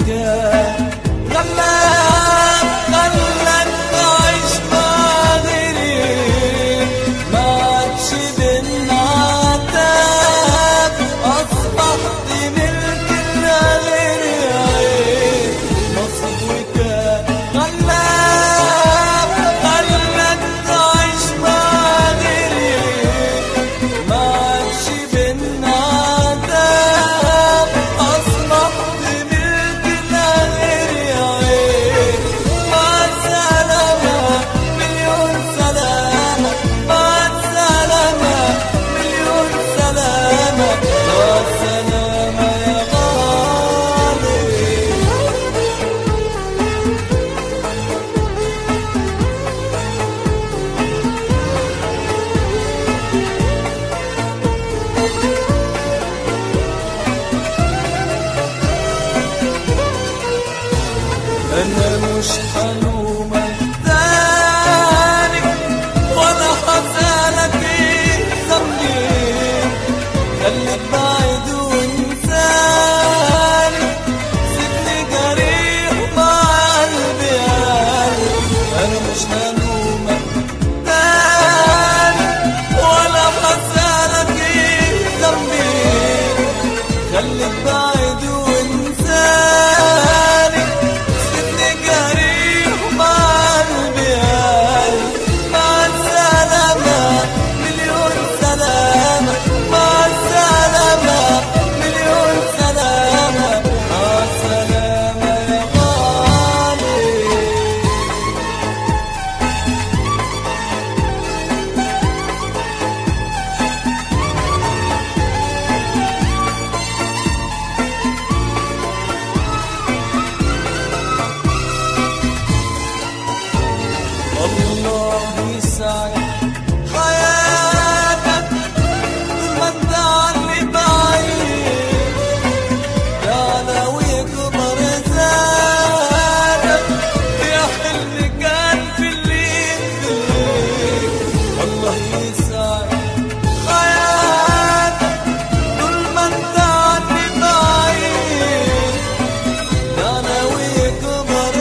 وكان غلاب خلك تعيش مع غيري، ما عادش بينا عتاب، أصبحت ملك لغيري. نصيب وكان غلاب خلك تعيش مع غيري، ما عادش بينا عتاب، أصبحت ملك لغيري. مع السلامة مليون سلامة، مع السلامة مليون سلامة، مع السلامة يا غالي. أنا مش هلومك تاني ولا هسألك إيه ذنبي، خليك بعيد وانساني، سيبني جريح مع قلبي قلبي. أنا مش هلومك تاني ولا هسألك إيه ذنبي، خليك بعيد وانساني، سيبني جريح مع قلبي قلبي. مع السلامة مليون سلامة، مع السلامة مليون سلامة، مع السلامة يا غالي. الله يسعد حياتك طول ما انت عني بعيد، يعلى ويكبر زادك يا حلم كان في الليل في الليل. الله يسعد حياتك طول ما انت عني بعيد، يعلى ويكبر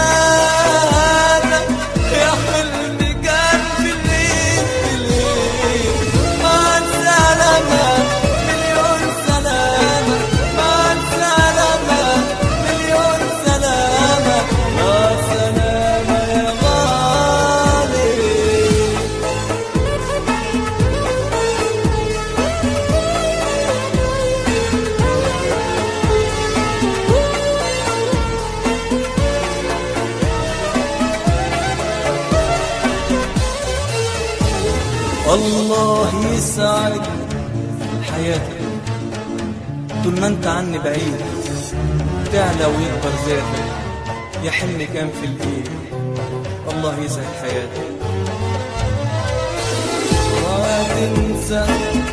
زادك يا حلم كان في الليل في الليل. مع السلامة مليون سلامة، مع السلامة مليون سلامة، مع السلامة يا غالي. الله يسعد حياتك طول ما انت عني بعيد، تعلى ويكبر ذاتك يا حلم كان في الايد. الله يسعد حياتك. وتنسى